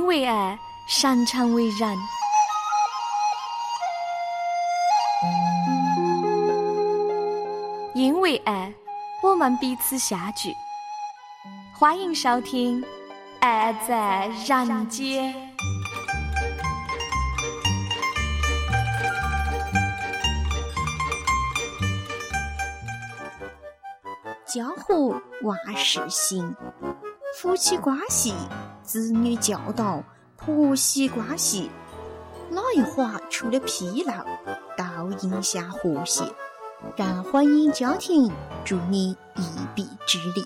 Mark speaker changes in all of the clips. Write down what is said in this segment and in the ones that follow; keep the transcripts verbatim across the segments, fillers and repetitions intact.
Speaker 1: 因为爱，擅长为人。因为爱，我们彼此相聚。欢迎收听《爱在人间》。
Speaker 2: 家和万事兴，夫妻关系、子女教导、婆媳关系，哪一环出了纰漏，都影响和谐。让婚姻家庭助你一臂之力。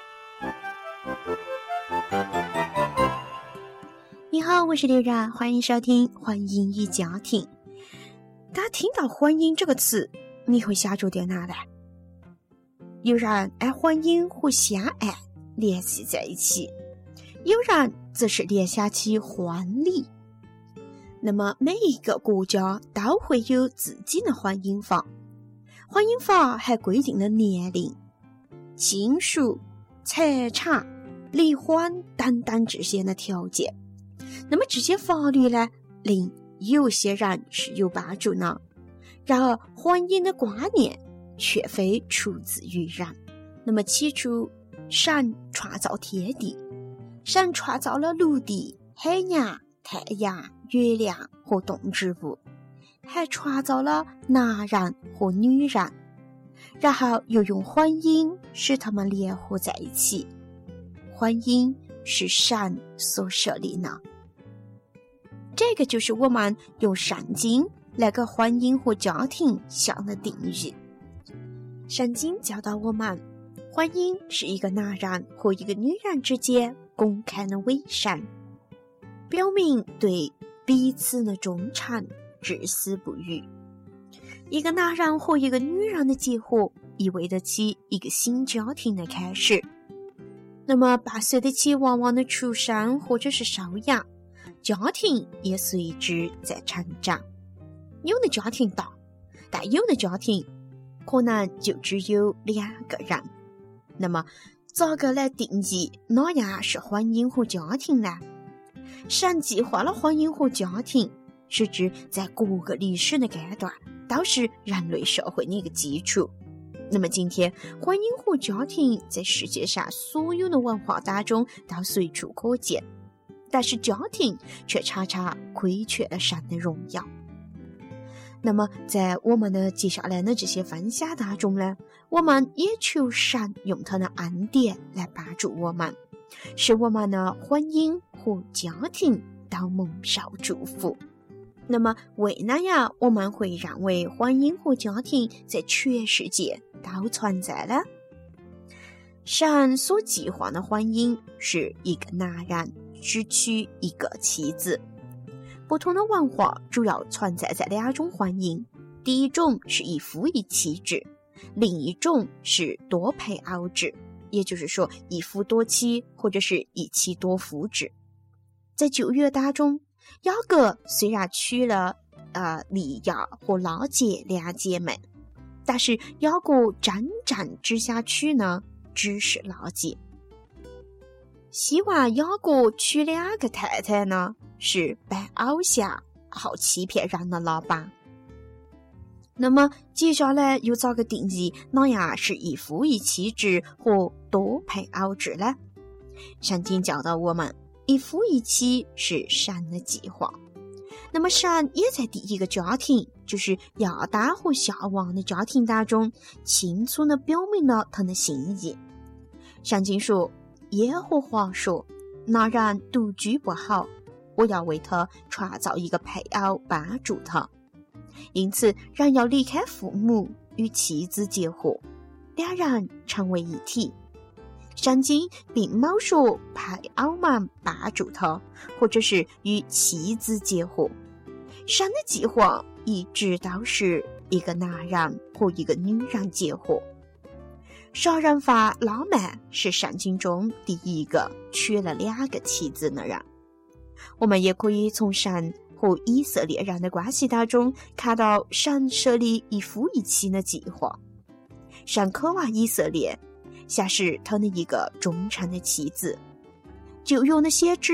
Speaker 2: 你好，我是刘然，欢迎收听婚姻与家庭。大家听到婚姻这个词，你会想着点哪呢？有人爱婚姻和相爱联系在一起，有人则是联想起婚礼。那么每一个国家都会有自己的婚姻法，婚姻法还规定了年龄、亲属、财产、离婚等等这些的条件。那么这些法律呢，令有些人是有帮助呢。然而婚姻的观念却非出自于人。那么起初，神创造天地，神创造了陆地、海洋、太阳、月亮和动植物，还创造了男人和女人，然后又用婚姻使他们联合在一起。婚姻是神所设立的，这个就是我们用圣经来给婚姻和家庭下的定义。圣经教导我们，婚姻是一个男人和一个女人之间公开的委身，表明对彼此的忠诚，至死不渝。一个男人和一个女人的结合，意味着起一个新家庭的开始。那么伴随得起娃娃的出生或者是收养，家庭也随之在成长。有的家庭大，但有的家庭可能就只有两个人。那么咋个来定义哪样是婚姻和家庭呢？神计划了婚姻和家庭，是指在各个历史的阶段都是人类社会的一个基础。那么今天婚姻和家庭在世界上所有的文化当中都随处可见，但是家庭却常常亏缺了神的荣耀。那么在我们的接下来的这些分享当中呢，我们也求神用他的恩典来帮助我们，使我们的婚姻和家庭都蒙受祝福。那么为哪样我们会认为婚姻和家庭在全世界都存在呢？神所计划的婚姻是一个男人只娶一个妻子。不同的文化主要存在在两种婚姻，第一种是一夫一妻制，另一种是多配偶制，也就是说一夫多妻或者是一妻多夫制。在旧约当中，雅各虽然娶了呃利亚和拉结两姐妹，但是雅各真正只想娶呢只是拉结。希望雅各娶两个太太呢，是扮偶像、好欺骗人的老板。那么接下来又咋个定义哪样是一夫一妻制和多配偶制呢？圣经教导我们，一夫一妻是神的计划。那么神也在第一个家庭，就是亚当和夏娃的家庭当中，清楚地表明了他的心意。圣经说，耶和华说，那人独居不好，我要为他创造一个配偶帮助他。因此人要离开父母，与妻子结合，两人成为一体。圣经并没说配偶们帮助他，或者是与妻子结合。神的计划一直都是一个男人和一个女人结合。杀人犯拉曼是圣经中第一个娶了两个妻子的人。我们也可以从神和以色列人的关系当中看到神设立一夫一妻的计划。神渴望以色列像是他的一个忠诚的妻子。旧约的先知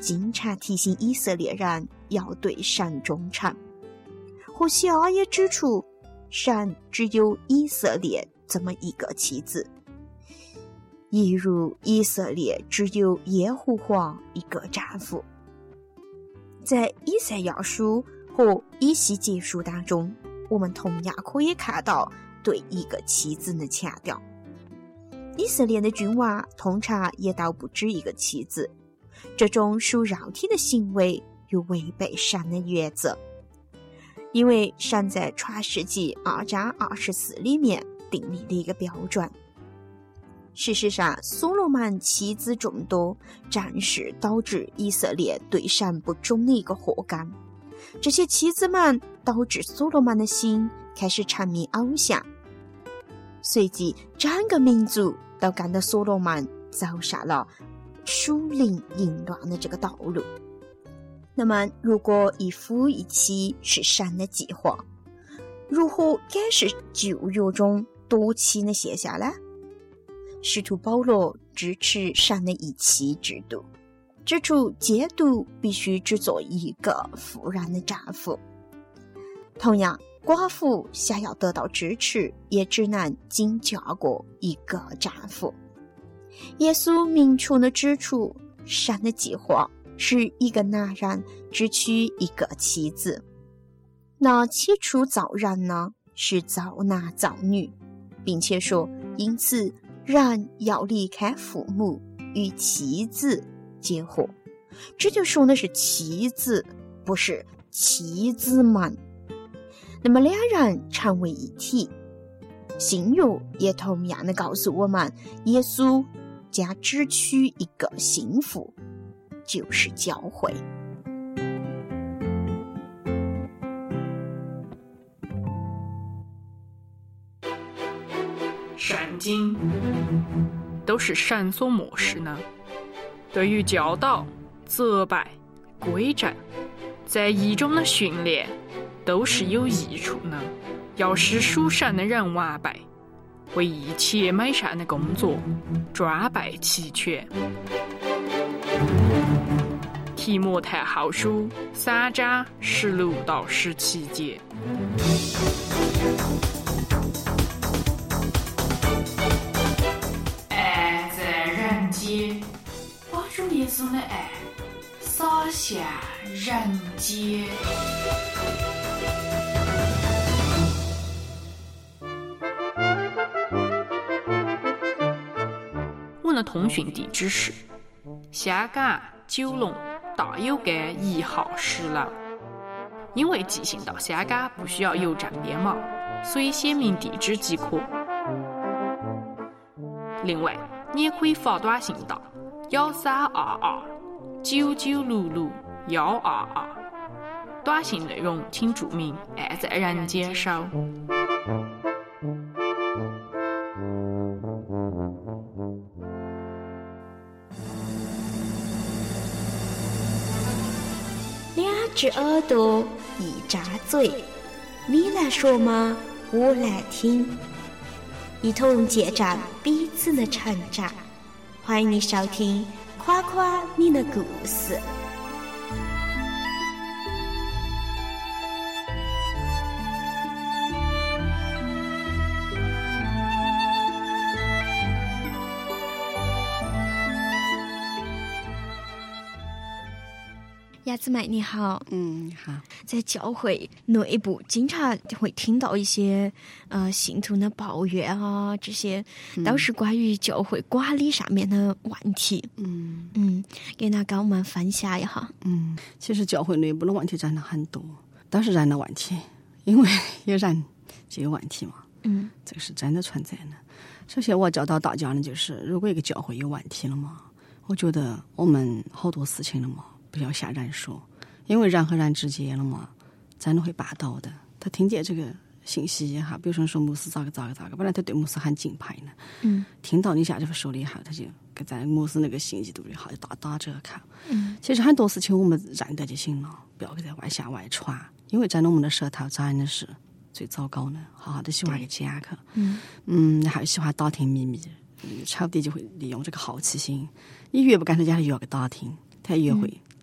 Speaker 2: 经常提醒以色列人要对神忠诚。何西阿也指出，神只有以色列这么一个妻子，一如以色列只有耶和华一个丈夫。在以赛亚书和以西结书当中，我们同样可以看到对一个妻子的强调。以色列的君王通常也都不止一个妻子，这种属肉体的行为又违背神的原则，因为神在创世纪二章二十四里面订立了一个标准。事实上，所罗门妻子众多，正是导致以色列对神不忠的一个祸根。这些妻子们导致所罗门的心开始沉迷偶像，随即整个民族都跟着所罗门走上了属灵淫乱的这个道路。那么，如果一夫一妻是神的计划，如何解释旧约中多妻的现象呢？使徒保罗支持神的一妻制度，指出基督必须只做一个妇人的丈夫。同样，寡妇想要得到支持，也只能仅嫁过一个丈夫。耶稣明确地指出，神的计划是一个男人只娶一个妻子。那起初造人呢，是造男造女，并且说，因此人要离开父母，与妻子结合。这就说的是妻子，不是妻子们。那么两人成为一体。新约也同样的告诉我们，耶稣将只娶一个新妇，就是教会。
Speaker 3: 圣经都是神所漠视呢，对于教导、责备、规正，在义中的训练都是有益处呢。要使属神的人完备，为一切美善的工作装备齐全。提摩太后书三章十六到十七节。爱在人间，把主耶稣的爱洒向人间。我的通讯地址是香港九龙大有街一号十楼。因为寄信到香港不需要邮政编码，所以写明地址即可。另外，你也可以发短信到幺三二二九九六六幺二二，短信内容请注明“爱在人间收”。
Speaker 2: 两只耳朵一张嘴，你来说吗？我来听，一同见证彼此的成长。欢迎你收听夸夸你的故事。鸭子妹你好。
Speaker 4: 嗯，好。
Speaker 2: 在教会内部经常会听到一些呃信徒的抱怨啊，这些都是关于教会管理上面的问题。
Speaker 4: 嗯
Speaker 2: 嗯，给大家跟我们分享一下。
Speaker 4: 嗯，其实教会内部的问题真的很多，都是人的问题，因为有人就有问题嘛。
Speaker 2: 嗯，
Speaker 4: 这个是真的存在的。首先我教导大家呢，就是如果一个教会有问题了嘛，我觉得我们好多事情了嘛，不要瞎人说，因为人和人之间了嘛，真的会霸道的。他听见这个信息哈，比如说说牧师咋个咋个咋个，本来他对牧师很敬佩呢，
Speaker 2: 嗯，
Speaker 4: 听到你下这么说了以后，他就给咱牧师那个信息度里好就打打折扣。
Speaker 2: 嗯，
Speaker 4: 其实很多事情我们认得就行了，不要给他外向外传，因为真的我们的舌头真的是最糟糕的，好好的喜欢给讲去，
Speaker 2: 嗯
Speaker 4: 嗯，还喜欢打听秘密，仇敌就会利用这个好奇心，你越不跟他讲，他越要给打听，他越会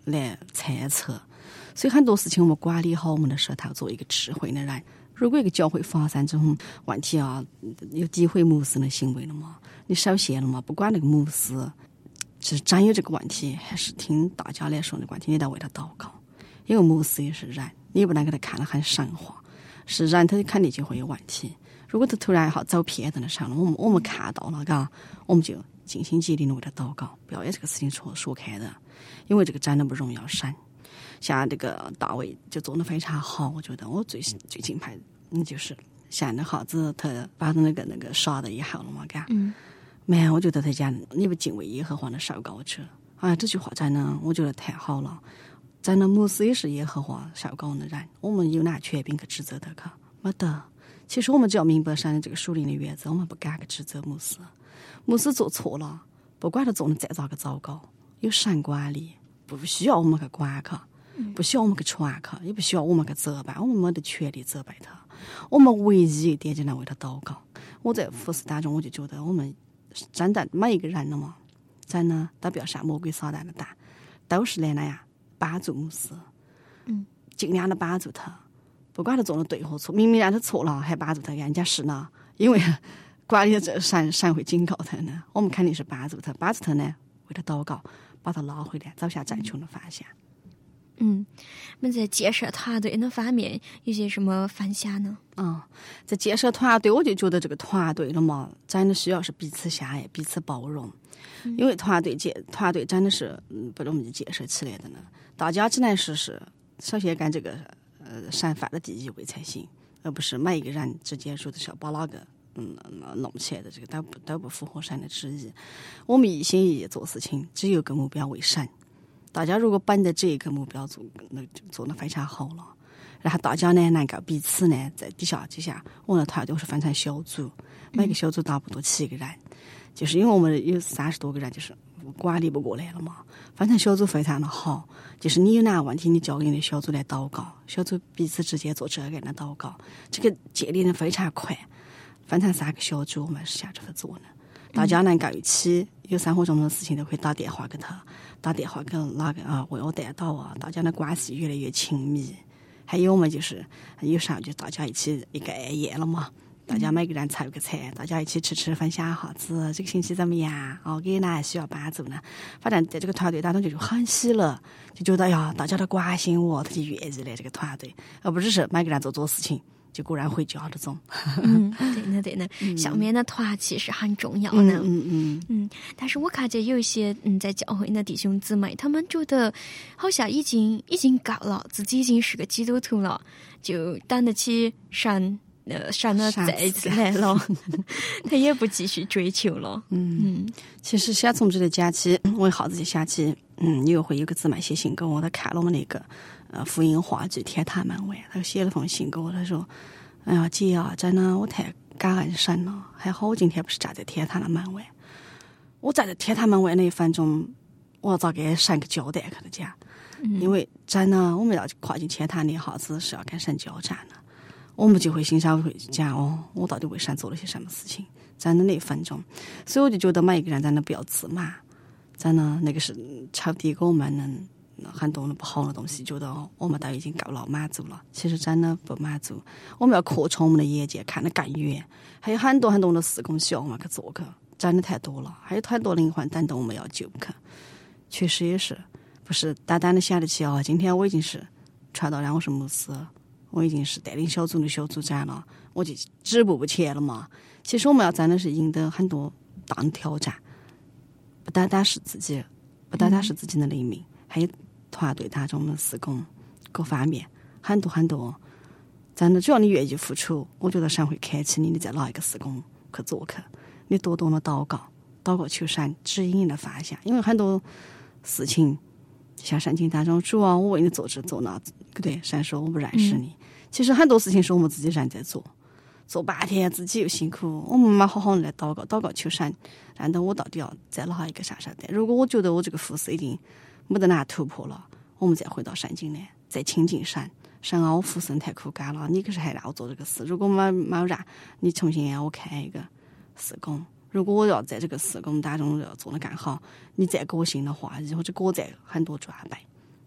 Speaker 4: 来猜测。所以很多事情我们管理好我们的舌头，做一个智慧的人。如果一个教会发生这种问题啊，有诋毁牧师的行为了嘛，你首先了嘛，不管那个牧师是真有这个问题，还是听大家来说的问题，你得为他祷告。因为牧师也是人，你也不能给他看得很神话，是人他肯定就会有问题。如果他突然好走偏的时候，我们我们看到了，嘎，我们就尽心竭力的为他祷告，不要把这个事情说说开的，因为这个真的不容易要神。像这个大卫就做得非常好，我觉得我最最敬佩，嗯，就是像那哈子他把那个那个杀了以后了嘛，嘎，
Speaker 2: 嗯，
Speaker 4: 没，我觉得他讲你不敬畏耶和华的受膏者，哎，这句话真的我觉得太好了。真的，牧师也是耶和华受膏的人，我们有哪权柄去指责他？可没得。其实我们只要明白神的这个属灵的原则，我们不敢去指责牧师。牧师做错了，不管他做的再咋个糟糕，有神管理，不需要我们去管他。不需要我们去传他，也不需要我们去责备，我们没得权利责备他。我们唯一一点就能为他祷告。我在服侍当中，我就觉得我们真的每一个人了嘛，真的都不要上魔鬼撒旦的当，都是来那样帮助牧师，
Speaker 2: 嗯，
Speaker 4: 尽量的帮助他，不管他做的对或错，明明让他错了，还帮助他，人家是呢，因为管理这神神会警告他呢，我们肯定是帮助他，帮助他呢，为他祷告，把他拉回来，走向正确的方向。
Speaker 2: 嗯，那在建设团队那方面有些什么分享呢？
Speaker 4: 嗯，在建设团队，我就觉得这个团队了嘛，真的需要是彼此相爱、彼此包容。嗯、因为团队建团队真的是嗯不容易建设起来的呢。大家只能是是首先跟这个呃神放在第一位才行，而不是每一个人之间说的是要把哪个嗯弄起来的，这个都不都不符合神的旨意。我们一心一意做事情，只有个目标为神。大家如果奔着这个目标做，那就做得非常好了。然后大家呢，能够彼此呢，在底下就像我的团队是分成小组，每个小组差不多七个人，嗯、就是因为我们有三十多个人，就是管理不过来了嘛。分成小组非常的好，就是你有哪个问题，你交给你的小组来祷告，小组彼此之间做这个的祷告，这个建立的非常快。分成三个小组，我们是想着他做的。大家能够一起有生活中的事情都可以打电话给他，打电话跟哪个啊为我带到啊，大家的关系越来越亲密。还有我们就是有时候就大家一起一个爱宴了嘛，大家每个人凑个菜，大家一起吃吃分享哈子这个星期怎么样哦，给哪需要帮助呢？反正在这个团队当中就很喜乐，就觉得呀大家都关心我，他就愿意来这个团队，而不只是每个人做做事情就果然回家这种。
Speaker 2: 嗯，对呢对呢，小面的团其实很重要呢。
Speaker 4: 嗯嗯嗯
Speaker 2: 嗯，但是我看见有一些嗯在教会的弟兄姊妹，他们觉得好像已经已经够了，自己已经是个基督徒了，就等得起神呃神的再一次来了，他也不继续追求了。
Speaker 4: 嗯嗯，其实想从这里讲起，我一下子就想起，嗯，有回有个姊妹写信给我，他看了我们那个。呃，福音话剧《天坛门外》，他写了封信给我，他说：“哎呀，姐啊，真的我太感恩神了，还好我今天不是站在天坛的门外。我站在天坛门外那一分钟，我要咋给神个交代？跟他讲，嗯、因为真的我们要跨进天坛那下子是要跟神交战的，我们就会心上会讲哦，我到底为神做了些什么事情？真的那一分钟，所以我就觉得每一个人真的不要自满，真的那个是仇敌给我们能。”很多的不好的东西，觉得我们都已经够了满足了，其实真的不满足。我们要扩充我们的眼界，看得更远。还有很多很多的事工需要我们去做去，真的太多了。还有很多灵魂等着我们要救去。确实也是，不是单单的想得起哦。今天我已经是传道人，我是牧师，我已经是带领小组的小组长了，我就止步不前了嘛。其实我们要真的是赢得很多大的挑战，不单单是自己，不单单是自己的灵命，还有。团队当中的施工各方面很多很多，真的只要你愿意付出，我觉得神会开启你，你在哪一个施工去做去，你多多的祷告，祷告求神指引你的方向。因为很多事情像圣经当中，主啊，我为你做这做那，对不对？神说我不认识你、嗯、其实很多事情是我们自己人在做，做半天自己又辛苦，我们蛮好好的来祷告祷告求神，然后我到底要在哪一个上上的。如果我觉得我这个服侍已经没得哪突破了，我们再回到圣经来，再亲近神。神啊，我服侍太苦干了，你可是还让我做这个事。如果没没让你重新让我开一个事工，如果我要在这个事工当中要做得更好，你再给我新的话，或者给我再很多装备，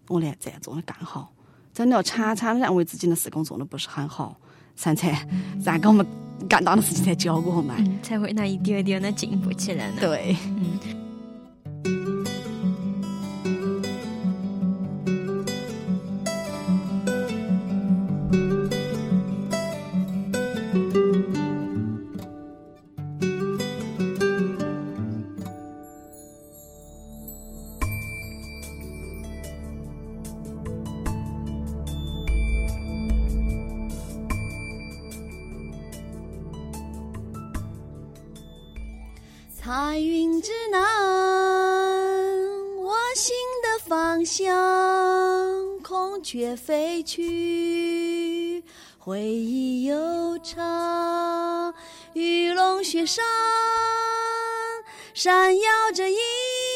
Speaker 4: 我来再做的更好。真的要常常认为自己的事工做的不是很好，才才让我们更大的事情才教过我们、
Speaker 2: 嗯，才会那一点点的进步起来呢。
Speaker 4: 对，
Speaker 2: 嗯。
Speaker 5: 彩云之南，我心的方向，孔雀飞去，回忆悠长，玉龙雪山，闪耀着银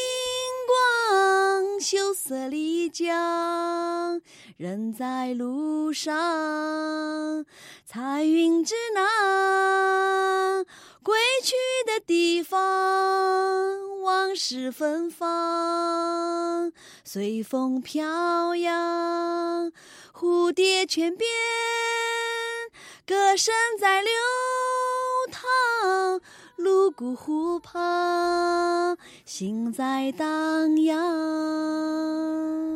Speaker 5: 光，羞涩丽江，人在路上，彩云之南，归去的地方，往事芬芳，随风飘扬，蝴蝶泉边，歌声在流淌，泸沽湖旁，心在荡漾。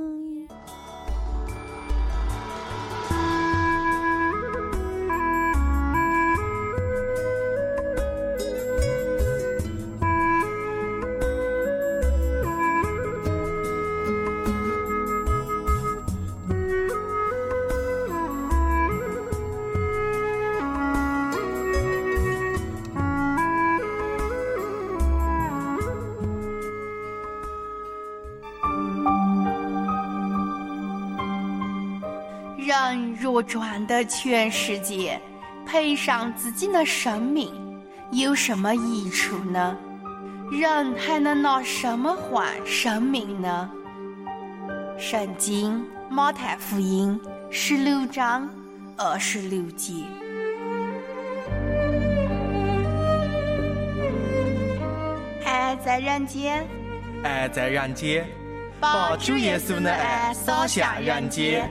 Speaker 1: 人若转的全世界，赔上自己的生命，有什么益处呢？人还能拿什么换生命呢？圣经马太福音十六章二十六节。爱在人间，
Speaker 6: 爱在人间，把主耶稣的爱洒向人间。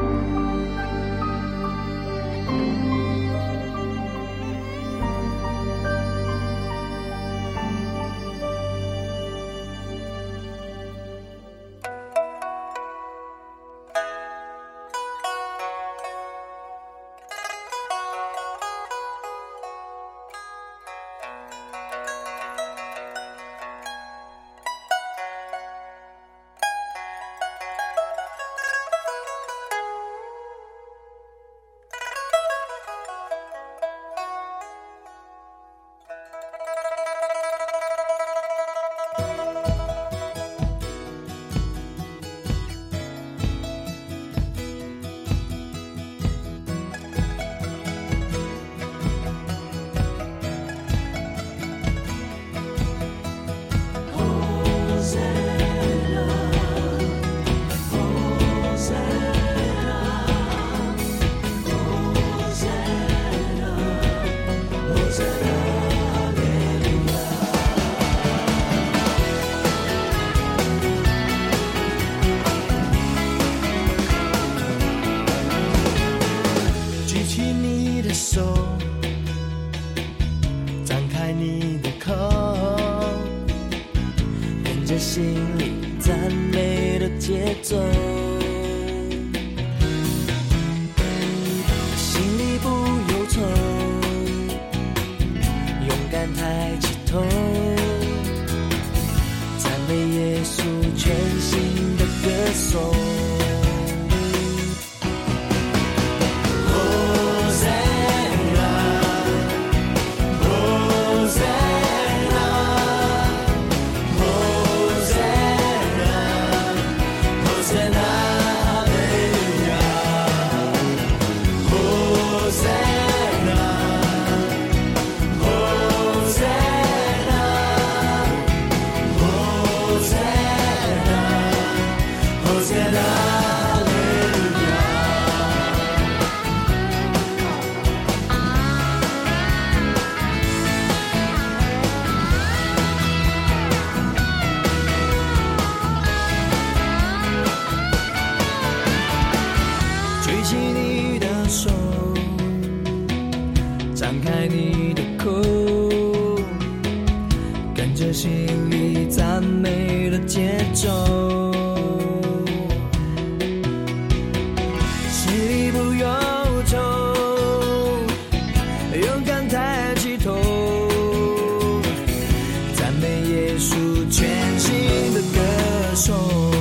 Speaker 7: 心里赞美的节奏，心里不忧愁，勇敢抬起头，赞美耶稣全新的歌颂。Hosanna, 心里赞美的节奏，心里不忧愁，勇敢抬起头，赞美耶稣全新的歌颂。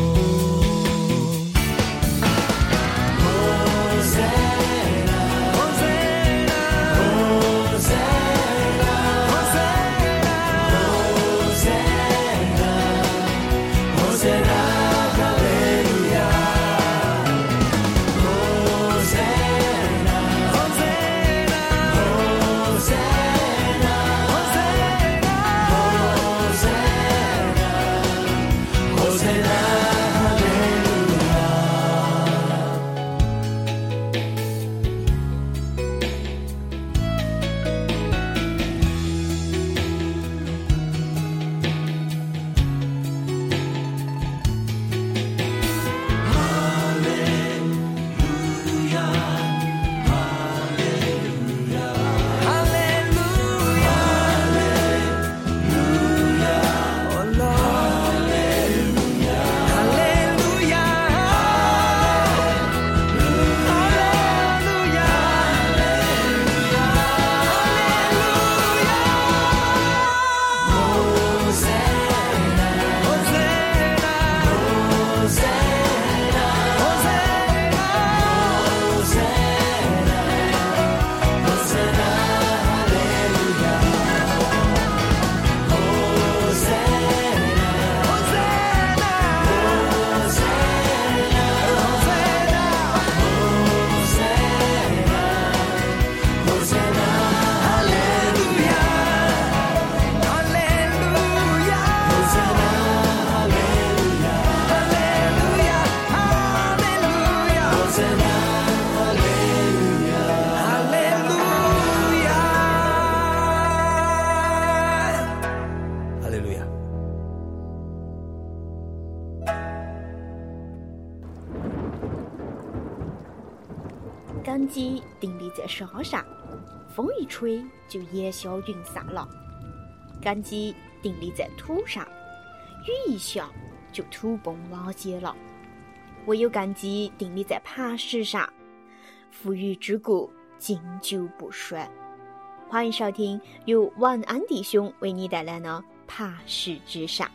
Speaker 2: 根基定立在沙上，风一吹就烟消云散了；根基定立在土上，雨一下就土崩瓦解了。唯有根基定立在磐石上，富裕之国经久不衰。欢迎收听由晚安弟兄为你带来的磐石之上。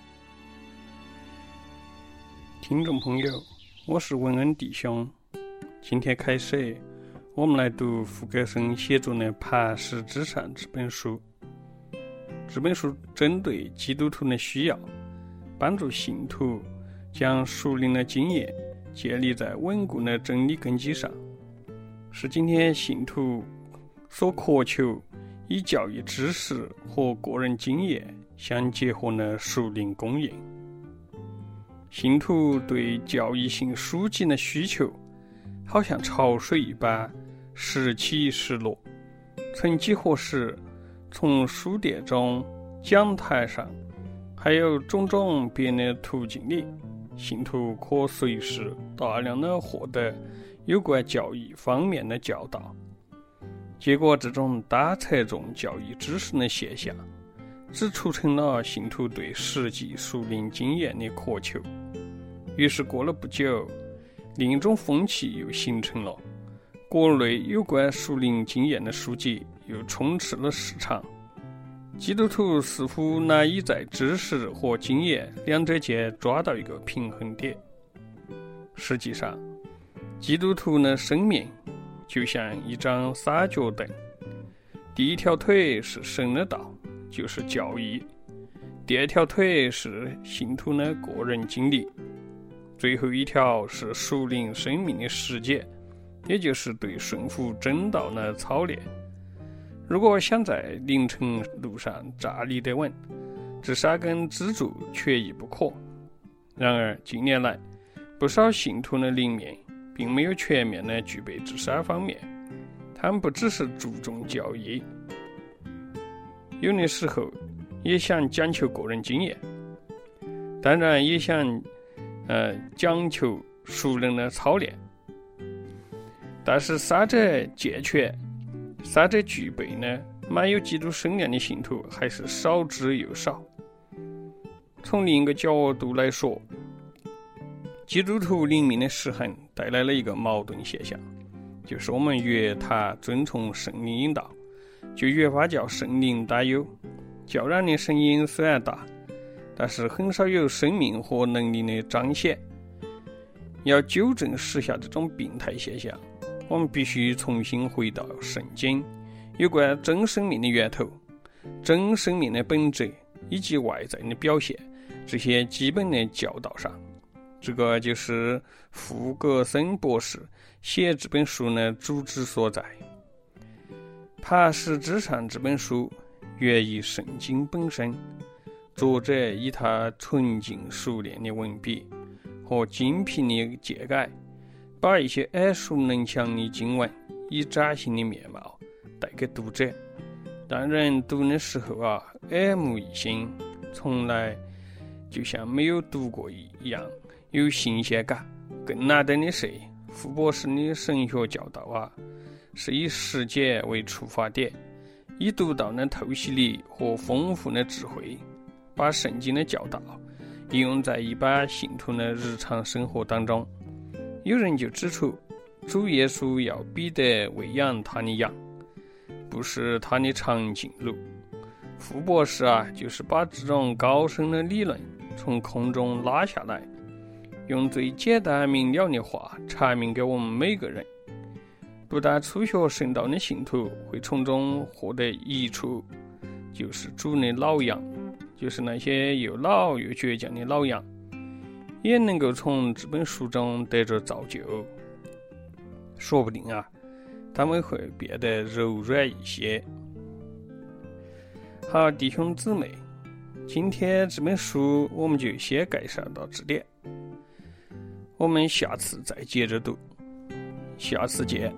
Speaker 8: 听众朋友，我是文恩弟兄。今天开始，我们来读傅格森写作的《磐石之上》这本书。这本书针对基督徒的需要，帮助信徒将属灵的经验建立在稳固的真理根基上，是今天信徒所渴求以教义知识和个人经验相结合的属灵供应。信徒对教义性书籍的需求好像潮水一般时起时落，曾几何时从书店中、讲台上还有种种别的途径里，信徒可随时大量的获得有关教义方面的教导。结果这种大侧重教义知识的现象只促成了信徒对实际属灵经验的渴求。于是过了不久，另一种风气又形成了，国内有关属灵经验的书籍又充斥了市场。基督徒似乎难以在知识和经验两者间抓到一个平衡点。实际上，基督徒的生命就像一张三脚凳，第一条腿是神的道，就是教义；第二条腿是信徒的个人经历；最后一条是属灵生命的实践，也就是对顺服真道的操练。如果想在灵程路上站立得稳，这三根支柱缺一不可。然而近年来，不少信徒的灵命并没有全面地具备这三方面，他们不只是注重教义，有的时候也想讲求个人经验，当然也想呃讲求熟人的操练。但是三者健全、三者具备呢，满有基督身量的信徒还是少之又少。 从另一个角度来说，基督徒灵命的失衡带来了一个矛盾现象，就是我们越谈遵从圣灵引导，就越发叫圣灵担忧。叫嚷的声音虽然大，但是很少有生命和能力的彰显。要纠正时下这种病态现象，我们必须重新回到圣经有关真生命的源头、真生命的本质以及外在的表现这些基本的教导上。这个就是傅格森博士写这本书的主旨所在。爬石之上这本书源于圣经本身，作者以他纯净熟练的文笔和精辟的见解，把一些耳熟能详的经文以崭新的面貌带给读者，让人读的时候啊，耳目一新，从来就像没有读过一样，有新鲜感。更难得的是，傅博士的神学教导啊，是以实践为出发点，以独到的透析力和丰富的智慧，把圣经的教导应用在一般信徒的日常生活当中。有人就指出，主耶稣要彼得喂养他的羊，不是他的长颈鹿。傅博士啊，就是把这种高深的理论从空中拉下来，用最简单明了的话阐明给我们每个人。不但初学神道的信徒会从中获得益处，就是主的老羊，就是那些又老又倔强的老羊，也能够从这本书中得着造就。说不定啊，他们会变得柔软一些。好，弟兄姊妹，今天这本书我们就先介绍到这点，我们下次再接着读，下次见。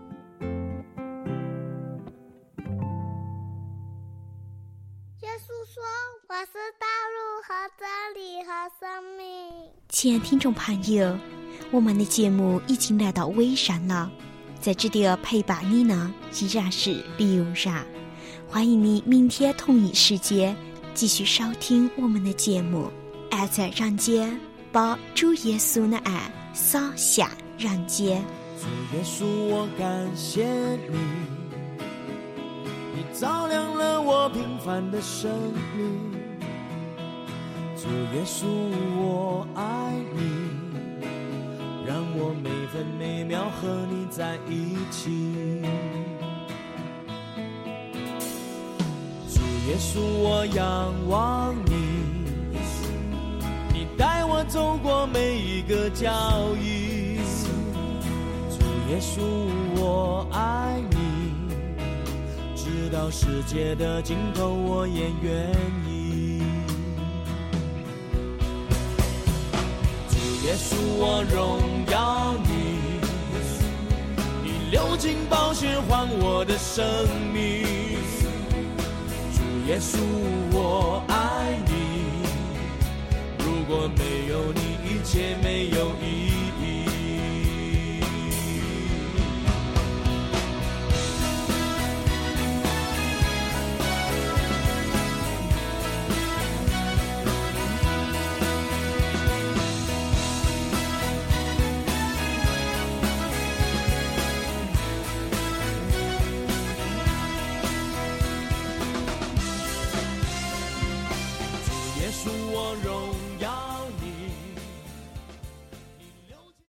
Speaker 2: 亲爱听众朋友，我们的节目已经来到尾声了，在这里陪伴你呢依然是刘然，欢迎你明天同一时间继续收听我们的节目。爱在人间，把主耶稣的爱洒下人间。
Speaker 7: 主耶稣，我感谢你，你照亮了我平凡的生命。主耶稣，我爱你，让我每分每秒和你在一起。主耶稣，我仰望你，你带我走过每一个脚印。主耶稣，我爱你，直到世界的尽头我也愿意。耶稣，我荣耀你，你流尽宝血换我的生命。主耶稣，我爱你，如果没有你，一切没有意义。主我荣耀